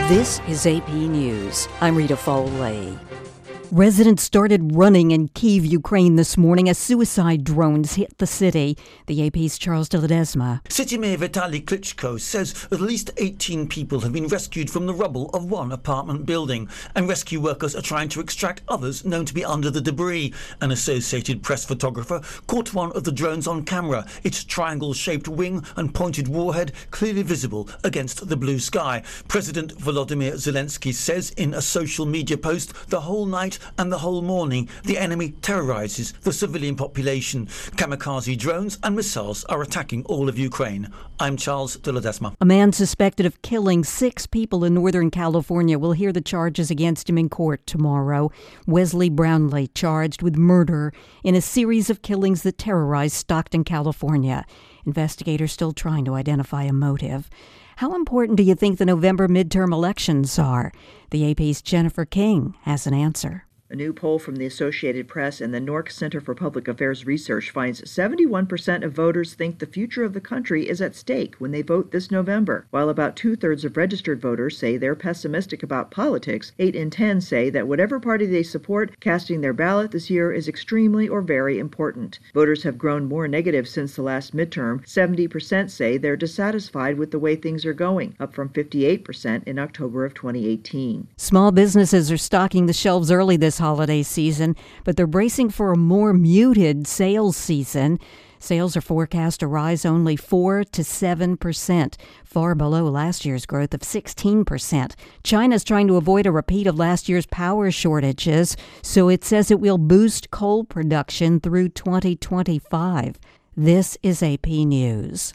This is AP News. I'm Rita Foley. Residents started running in Kyiv, Ukraine this morning as suicide drones hit the city. The AP's Charles de Ledesma. City Mayor Vitaly Klitschko says at least 18 people have been rescued from the rubble of one apartment building, and rescue workers are trying to extract others known to be under the debris. An Associated Press photographer caught one of the drones on camera, its triangle-shaped wing and pointed warhead clearly visible against the blue sky. President Volodymyr Zelensky says in a social media post, the whole night and the whole morning, the enemy terrorizes the civilian population. Kamikaze drones and missiles are attacking all of Ukraine. I'm Charles de Ledesma. A man suspected of killing 6 people in Northern California will hear the charges against him in court tomorrow. Wesley Brownlee charged with murder in a series of killings that terrorized Stockton, California. Investigators still trying to identify a motive. How important do you think the November midterm elections are? The AP's Jennifer King has an answer. A new poll from the Associated Press and the NORC Center for Public Affairs Research finds 71% of voters think the future of the country is at stake when they vote this November. While about 2/3 of registered voters say they're pessimistic about politics, 8 in 10 say that whatever party they support, casting their ballot this year is extremely or very important. Voters have grown more negative since the last midterm. 70% say they're dissatisfied with the way things are going, up from 58% in October of 2018. Small businesses are stocking the shelves early this holiday season, but they're bracing for a more muted sales season. Sales are forecast to rise only 4 to 7%, far below last year's growth of 16%. China's trying to avoid a repeat of last year's power shortages, so it says it will boost coal production through 2025. This is AP News.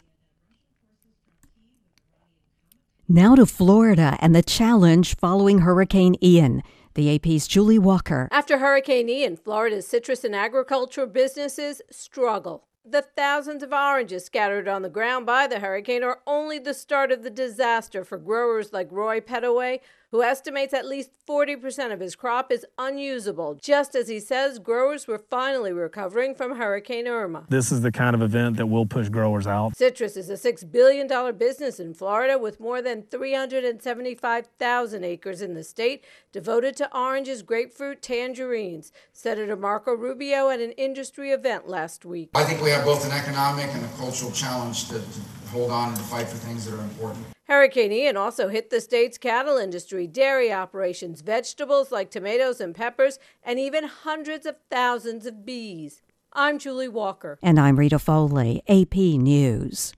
Now to Florida and the challenge following Hurricane Ian. The AP's Julie Walker. After Hurricane Ian, Florida's citrus and agricultural businesses struggle. The thousands of oranges scattered on the ground by the hurricane are only the start of the disaster for growers like Roy Pettaway, who estimates at least 40% of his crop is unusable, just as he says growers were finally recovering from Hurricane Irma. This is the kind of event that will push growers out. Citrus is a $6 billion business in Florida with more than 375,000 acres in the state devoted to oranges, grapefruit, tangerines. Senator Marco Rubio at an industry event last week. I think we have both an economic and a cultural challenge to hold on and to fight for things that are important. Hurricane Ian also hit the state's cattle industry, dairy operations, vegetables like tomatoes and peppers, and even hundreds of thousands of bees. I'm Julie Walker. And I'm Rita Foley, AP News.